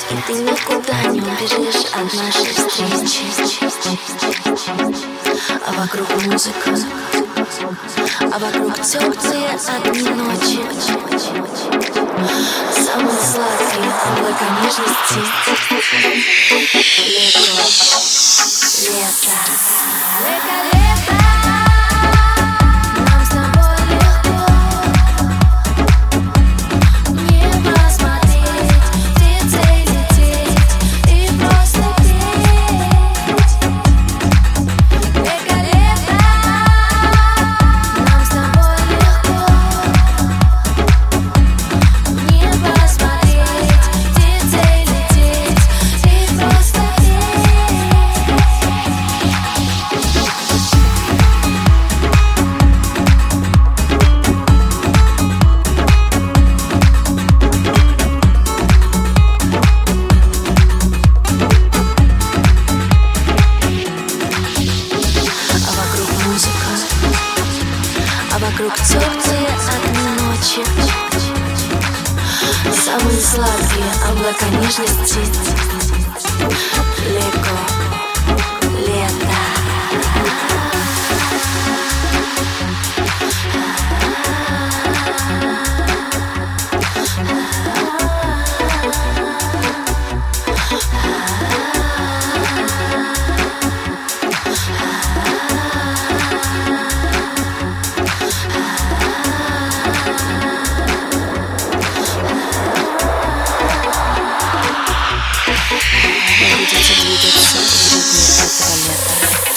И ты никуда не убежишь от нашей встречи. А вокруг музыка, а вокруг теплые огни ночи. Самые сладкие облака нежности. Лето, лето, лето. Нам с тобой легко. Небо смотреть, птицы лететь и просто петь. Лето, лето. Нам с тобой легко. Небо смотреть, птицы лететь и просто петь. А вокруг теплые огни ночи. Самые сладкие облака нежности. Легко, лето. Будете двигаться в ритме этого лета.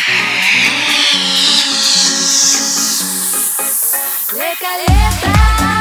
Лето, лето.